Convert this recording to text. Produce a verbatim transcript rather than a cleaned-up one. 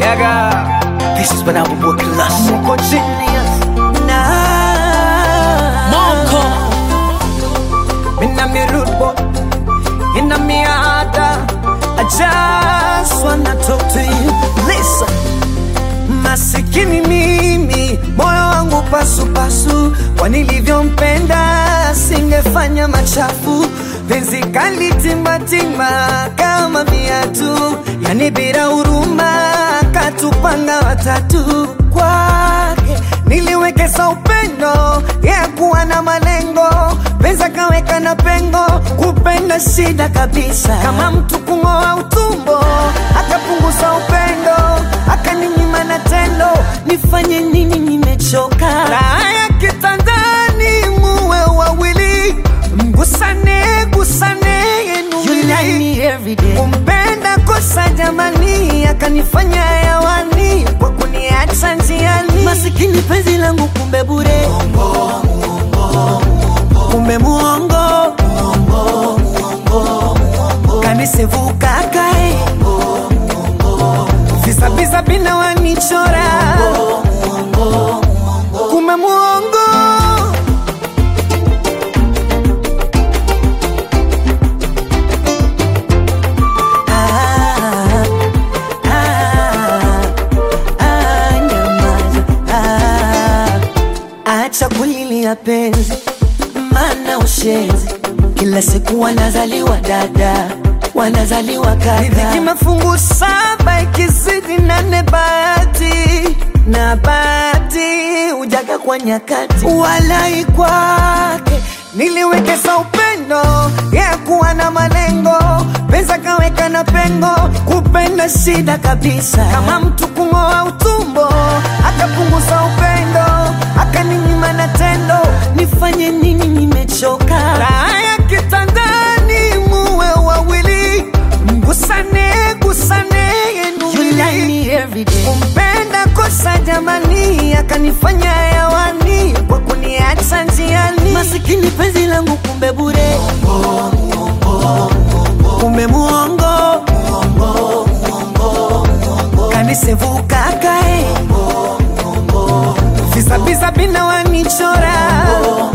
Yaga, this is when I will work less. Moko genius. Nah. Moko. Inna mi rude boy, inna mi ada. I just wanna talk to you. Listen. Masikini mimi, moyo wangu pasu pasu. Kwa nilivyompenda, singefanya machafu. Penzi kali timba timba kama viatu. Yani bila huruma, katupanga watatu. Kwake niliwekeza upendo, yeah, kuwa na malengo. Penza kaweka na pengo, kupenda shida kabisa. Kama mtu kungoa utumbo, akapunguza upendo, akaninyima na tendo. Nifanye nini nimechoka? Raha ya kitandani muwe wawili, mgusane gusane yenu. You like me every day. Kumpenda kosa jamani, akanifanya hewani kwa kuniacha njiani. Masikini penzi langu kumbe bure, kumbe muongo, kanisevuka kai visa visa bina wanichora, kumbe muongo. Ah, ah, ah, nyamaza, ah. Acha kulilia penzi, mana ushenzi. Kila siku wanazaliwa dada, wanazaliwa kaka. Riziki mafungu saba, ikizidi nane bahati. Na bahati ujaga kwa nyakati. Walai kwake niliwekeza upendo, yeah, kuwa na malengo. Pesa kaweka na pengo, kupenda shida kabisa. Kama mtu kungoa utumbo, akapunguza upendo, akaninyima na tendo. Nifanye nini nimechoka? Raha ya kitandani muwe wawili, mgusane gusane yenu. You like me every day. Kumpenda kosa jamani, akanifanya hewani kwa kuniacha njiani. Masikini penzi langu kumbe bure, kumbe muongo, kanisevuka kai visa visa bina wanichora,